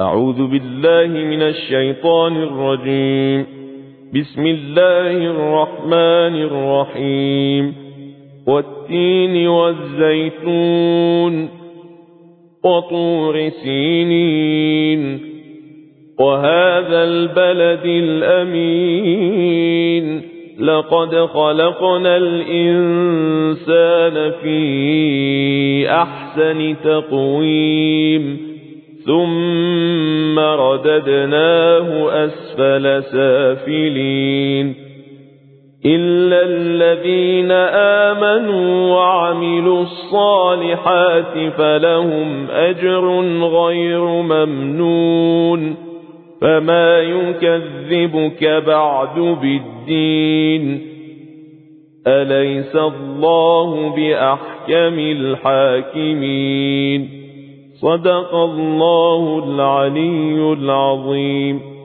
أعوذ بالله من الشيطان الرجيم. بسم الله الرحمن الرحيم. والتين والزيتون وطور سينين وهذا البلد الأمين لقد خلقنا الإنسان في أحسن تقويم ثم رددناه أسفل سافلين إلا الذين آمنوا وعملوا الصالحات فلهم أجر غير ممنون فما يكذبك بعد بالدين أليس الله بأحكم الحاكمين صدق الله العلي العظيم.